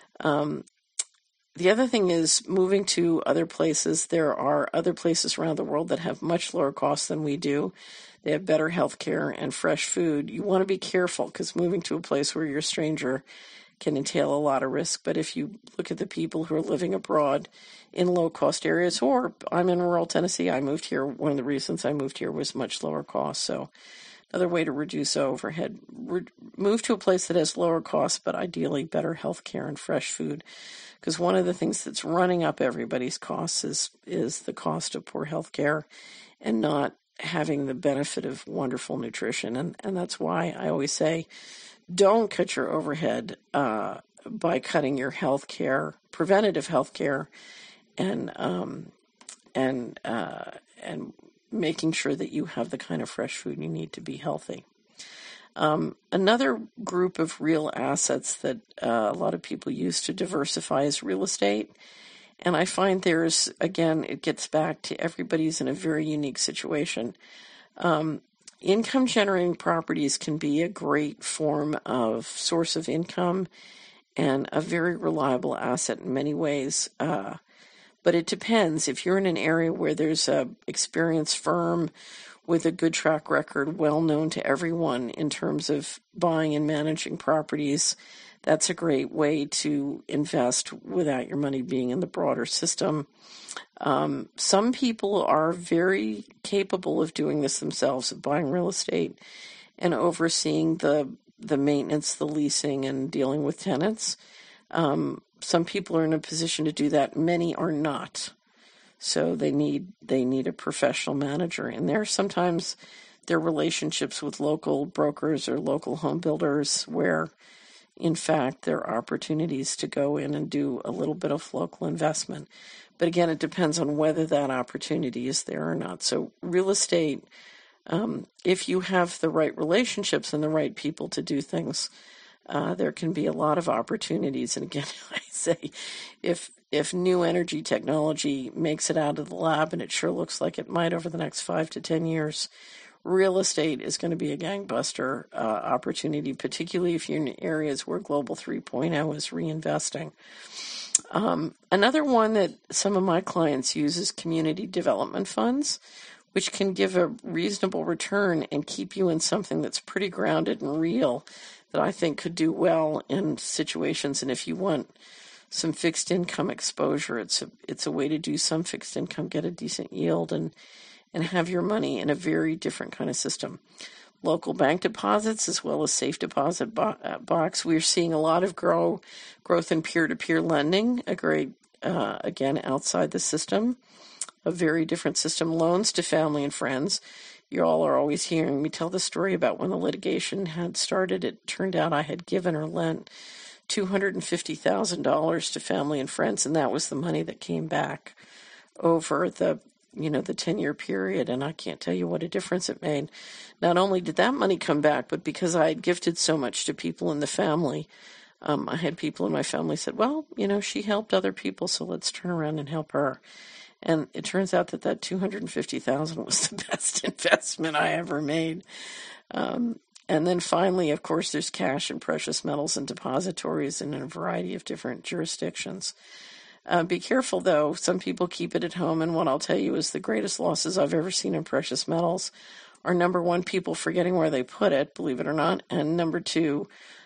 The other thing is moving to other places. There are other places around the world that have much lower costs than we do. They have better health care and fresh food. You want to be careful because moving to a place where you're a stranger can entail a lot of risk. But if you look at the people who are living abroad in low-cost areas, or I'm in rural Tennessee, I moved here. One of the reasons I moved here was much lower cost. So Another way to reduce overhead, move to a place that has lower costs, but ideally better health care and fresh food. Because one of the things that's running up everybody's costs is the cost of poor health care and not having the benefit of wonderful nutrition. And that's why I always say, don't cut your overhead by cutting your health care, preventative health care, and making sure that you have the kind of fresh food you need to be healthy. Another group of real assets that a lot of people use to diversify is real estate. And I find again, it gets back to everybody's in a very unique situation. Income generating properties can be a great source of income and a very reliable asset in many ways. But it depends. If you're in an area where there's an experienced firm with a good track record, well known to everyone in terms of buying and managing properties, that's a great way to invest without your money being in the broader system. Some people are very capable of doing this themselves, of buying real estate and overseeing the maintenance, the leasing, and dealing with tenants. Some people are in a position to do that. Many are not. So they need a professional manager. And sometimes there are relationships with local brokers or local home builders where, in fact, there are opportunities to go in and do a little bit of local investment. But again, it depends on whether that opportunity is there or not. So real estate, if you have the right relationships and the right people to do things, there can be a lot of opportunities. And again, I say, if new energy technology makes it out of the lab, and it sure looks like it might over the next 5 to 10 years, real estate is going to be a gangbuster opportunity, particularly if you're in areas where Global 3.0 is reinvesting. Another one that some of my clients use is community development funds, which can give a reasonable return and keep you in something that's pretty grounded and real that I think could do well in situations. And if you want some fixed income exposure, it's a way to do some fixed income, get a decent yield, and have your money in a very different kind of system. Local bank deposits as well as safe deposit box. We're seeing a lot of growth in peer-to-peer lending, a great, again, outside the system, a very different system. Loans to family and friends. You all are always hearing me tell the story about when the litigation had started. It turned out I had given or lent $250,000 to family and friends, and that was the money that came back over the 10-year period, and I can't tell you what a difference it made. Not only did that money come back, but because I had gifted so much to people in the family, I had people in my family said, well, she helped other people, so let's turn around and help her. And it turns out that $250,000 was the best investment I ever made. And then finally, of course, there's cash and precious metals and depositories in a variety of different jurisdictions. Be careful, though. Some people keep it at home, and what I'll tell you is the greatest losses I've ever seen in precious metals are, number one, people forgetting where they put it, believe it or not, and number two,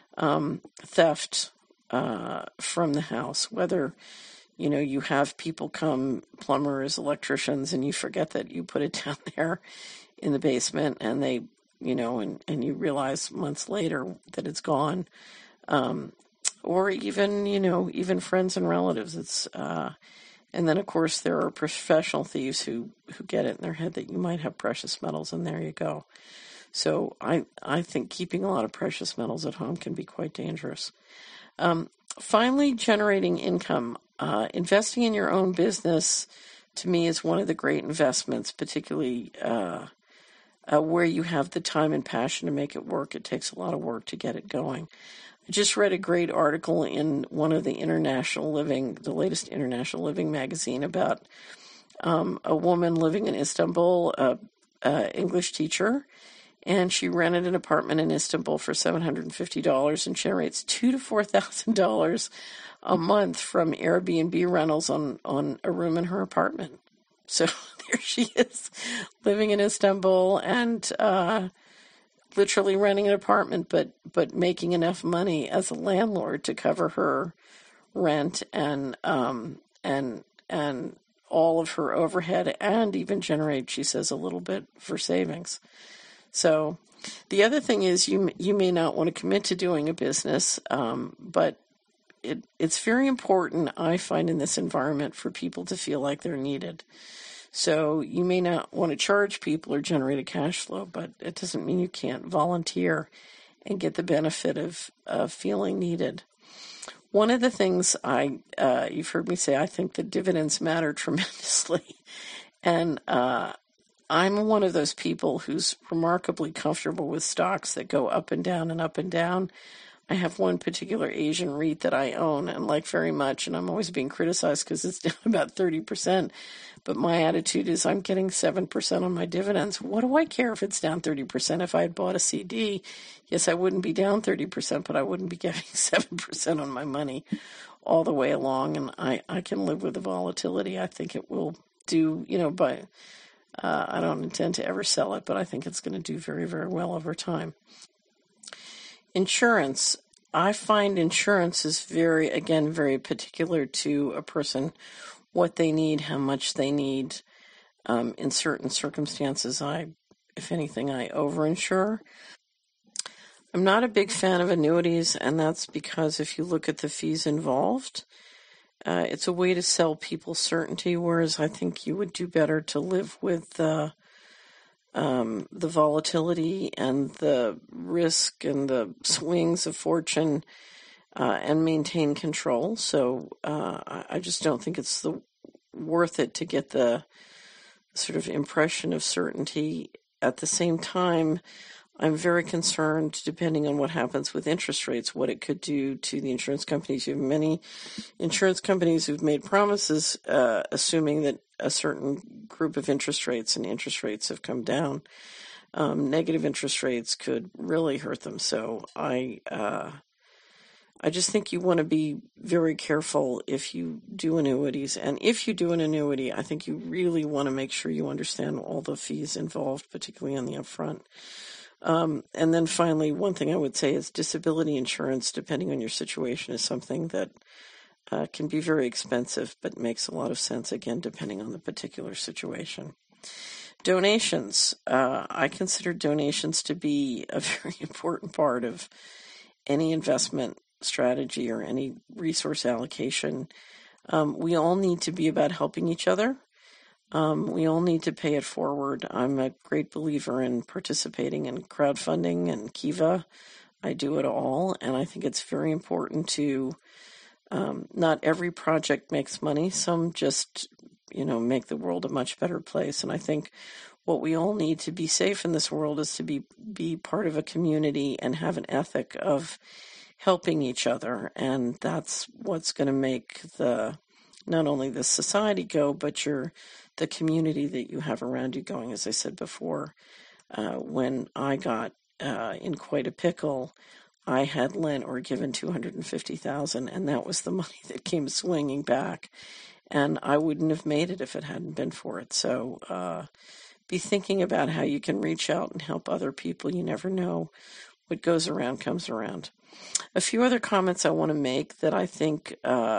theft from the house. Whether, you have people come, plumbers, electricians, and you forget that you put it down there in the basement, and they, and you realize months later that it's gone. Or even friends and relatives. And then, of course, there are professional thieves who get it in their head that you might have precious metals, and there you go. So I think keeping a lot of precious metals at home can be quite dangerous. Finally, generating income. Investing in your own business, to me, is one of the great investments, particularly where you have the time and passion to make it work. It takes a lot of work to get it going. I just read a great article in one of the the latest International Living magazine about a woman living in Istanbul, an English teacher, and she rented an apartment in Istanbul for $750 and generates $2,000 to $4,000 a month from Airbnb rentals on a room in her apartment. So there she is, living in Istanbul and literally renting an apartment, but making enough money as a landlord to cover her rent and all of her overhead, and even generate, she says, a little bit for savings. So The other thing is you may not want to commit to doing a business, but it's very important, I find, in this environment for people to feel like they're needed. So you may not want to charge people or generate a cash flow, but it doesn't mean you can't volunteer and get the benefit of feeling needed. One of the things you've heard me say, I think that dividends matter tremendously. And I'm one of those people who's remarkably comfortable with stocks that go up and down and up and down. I have one particular Asian REIT that I own and like very much, and I'm always being criticized because it's down about 30%. But my attitude is I'm getting 7% on my dividends. What do I care if it's down 30%? If I had bought a CD, yes, I wouldn't be down 30%, but I wouldn't be getting 7% on my money all the way along. And I can live with the volatility. I think it will do, but I don't intend to ever sell it, but I think it's going to do very, very well over time. Insurance. I find insurance is very particular to a person, what they need, how much they need. In certain circumstances, if anything, I overinsure. I'm not a big fan of annuities, and that's because if you look at the fees involved, it's a way to sell people certainty, whereas I think you would do better to live with the volatility and the risk and the swings of fortune and maintain control. So I just don't think it's worth it to get the sort of impression of certainty. At the same time, I'm very concerned, depending on what happens with interest rates, what it could do to the insurance companies. You have many insurance companies who've made promises assuming that a certain group of interest rates have come down. Negative interest rates could really hurt them. So I just think you want to be very careful if you do annuities. And if you do an annuity, I think you really want to make sure you understand all the fees involved, particularly on the upfront. And then finally, one thing I would say is disability insurance, depending on your situation, is something that can be very expensive, but makes a lot of sense, again, depending on the particular situation. Donations. I consider donations to be a very important part of any investment strategy or any resource allocation. We all need to be about helping each other. We all need to pay it forward. I'm a great believer in participating in crowdfunding and Kiva. I do it all, and I think it's very important to, not every project makes money. Some just, make the world a much better place. And I think what we all need to be safe in this world is to be part of a community and have an ethic of helping each other. And that's what's going to make not only the society go, but the community that you have around you going. As I said before, when I got in quite a pickle, I had lent or given $250,000, and that was the money that came swinging back. And I wouldn't have made it if it hadn't been for it. So be thinking about how you can reach out and help other people. You never know. What goes around comes around. A few other comments I want to make that I think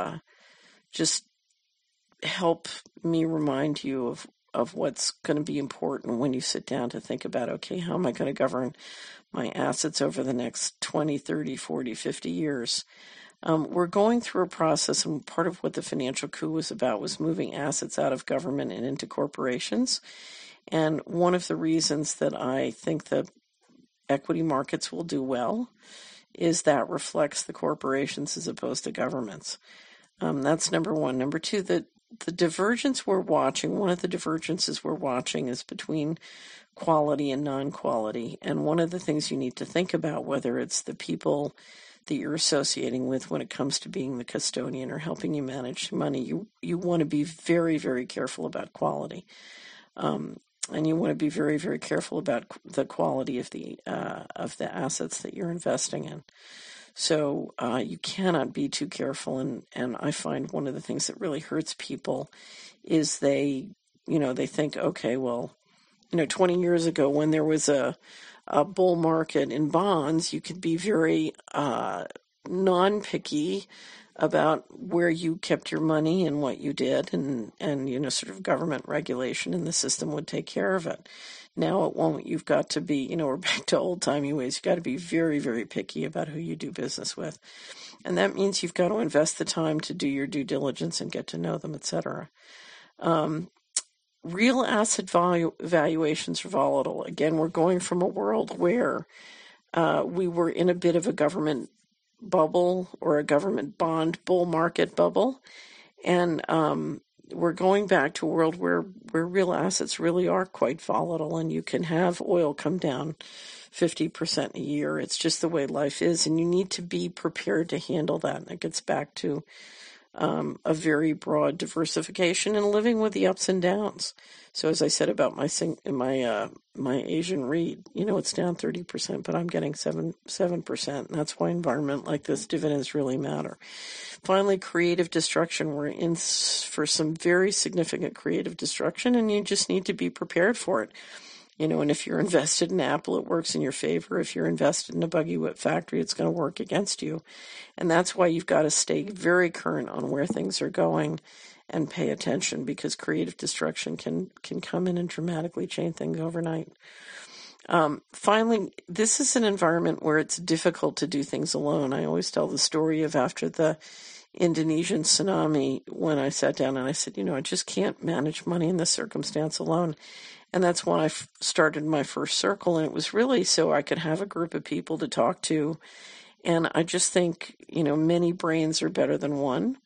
just help me remind you of what's going to be important when you sit down to think about, okay, how am I going to govern my assets over the next 20, 30, 40, 50 years? We're going through a process, and part of what the financial coup was about was moving assets out of government and into corporations. And one of the reasons that I think the equity markets will do well is that reflects the corporations as opposed to governments. That's number one. Number two, the divergence we're watching, one of the divergences we're watching is between quality and non-quality. And one of the things you need to think about, whether it's the people that you're associating with when it comes to being the custodian or helping you manage money, you want to be very, very careful about quality. And you want to be very, very careful about the quality of the assets that you're investing in. So you cannot be too careful. And I find one of the things that really hurts people is they think, okay, well, 20 years ago when there was a bull market in bonds, you could be very non-picky about where you kept your money and what you did, and sort of government regulation, and the system would take care of it. Now it won't. You've got to be, we're back to old-timey ways. You've got to be very, very picky about who you do business with. And that means you've got to invest the time to do your due diligence and get to know them, etc. Real asset valuations are volatile. Again, we're going from a world where we were in a bit of a government bubble or a government bond bull market bubble. And we're going back to a world where real assets really are quite volatile, and you can have oil come down 50% a year. It's just the way life is, and you need to be prepared to handle that. And it gets back to a very broad diversification and living with the ups and downs. So as I said about my Asian REIT, it's down 30%, but I'm getting 7%. And that's why environment like this, dividends really matter. Finally, creative destruction. We're in for some very significant creative destruction, and you just need to be prepared for it. And if you're invested in Apple, it works in your favor. If you're invested in a buggy whip factory, it's going to work against you. And that's why you've got to stay very current on where things are going and pay attention, because creative destruction can come in and dramatically change things overnight. Finally, this is an environment where it's difficult to do things alone. I always tell the story of after the Indonesian tsunami, when I sat down and I said, I just can't manage money in this circumstance alone. And that's when I started my first circle, and it was really so I could have a group of people to talk to. And I just think, many brains are better than one.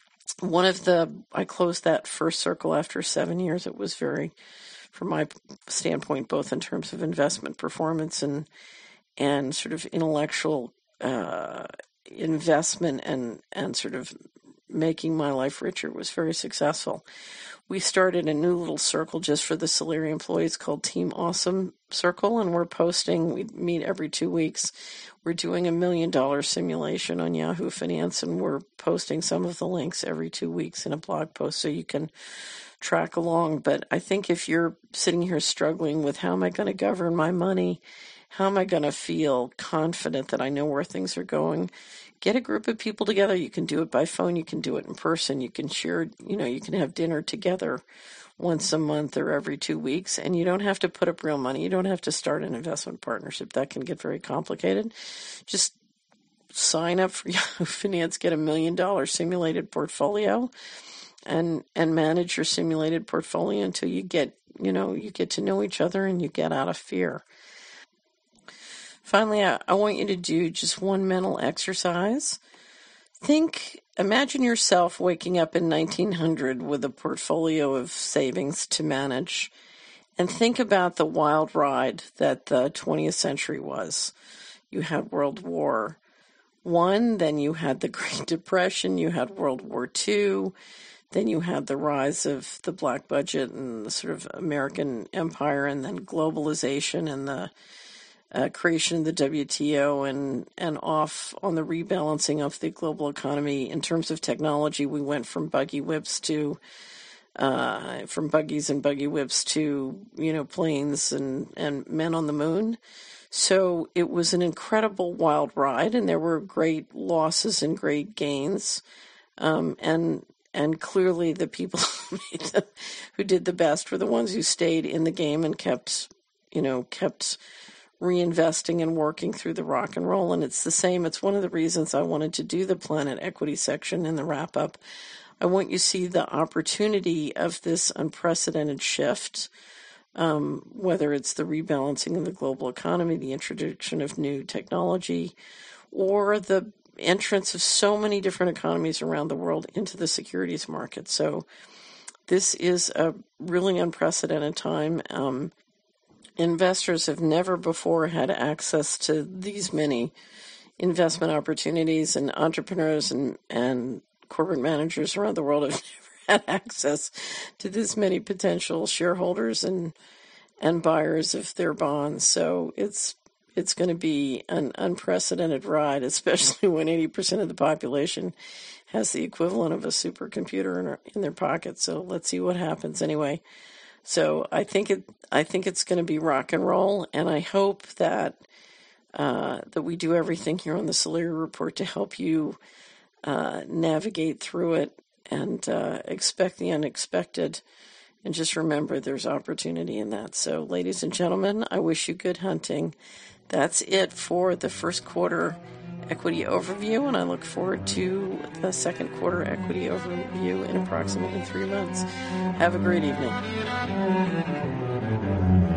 I closed that first circle after 7 years. It was very, from my standpoint, both in terms of investment performance and sort of intellectual investment and sort of making my life richer, was very successful. We started a new little circle just for the Solari employees called Team Awesome Circle, and we meet every 2 weeks. We're doing $1 million simulation on Yahoo Finance, and we're posting some of the links every 2 weeks in a blog post so you can track along. But I think if you're sitting here struggling with how am I going to govern my money, how am I going to feel confident that I know where things are going, get a group of people together. You can do it by phone. You can do it in person. You can share, you can have dinner together once a month or every 2 weeks, and you don't have to put up real money. You don't have to start an investment partnership. That can get very complicated. Just sign up for Yahoo Finance, get $1 million simulated portfolio, and manage your simulated portfolio until you get to know each other and you get out of fear. Finally, I want you to do just one mental exercise. Imagine yourself waking up in 1900 with a portfolio of savings to manage, and think about the wild ride that the 20th century was. You had World War I, then you had the Great Depression, you had World War II, then you had the rise of the black budget and the sort of American empire, and then globalization and the creation of the WTO and off on the rebalancing of the global economy. In terms of technology, we went from buggy whips to from buggies and buggy whips to planes and men on the moon. So it was an incredible wild ride, and there were great losses and great gains, and clearly the people who did the best were the ones who stayed in the game and kept reinvesting and working through the rock and roll. And it's the same. It's one of the reasons I wanted to do the Planet Equity section in the wrap-up. I want you to see the opportunity of this unprecedented shift, whether it's the rebalancing of the global economy, the introduction of new technology, or the entrance of so many different economies around the world into the securities market. So this is a really unprecedented time. Investors have never before had access to these many investment opportunities, and entrepreneurs and corporate managers around the world have never had access to this many potential shareholders and buyers of their bonds. So it's going to be an unprecedented ride, especially when 80% of the population has the equivalent of a supercomputer in their pocket. So let's see what happens anyway. So I think it's going to be rock and roll, and I hope that that we do everything here on the Solari Report to help you navigate through it and expect the unexpected. And just remember, there's opportunity in that. So, ladies and gentlemen, I wish you good hunting. That's it for the first quarter equity overview, and I look forward to the second quarter equity overview in approximately 3 months. Have a great evening.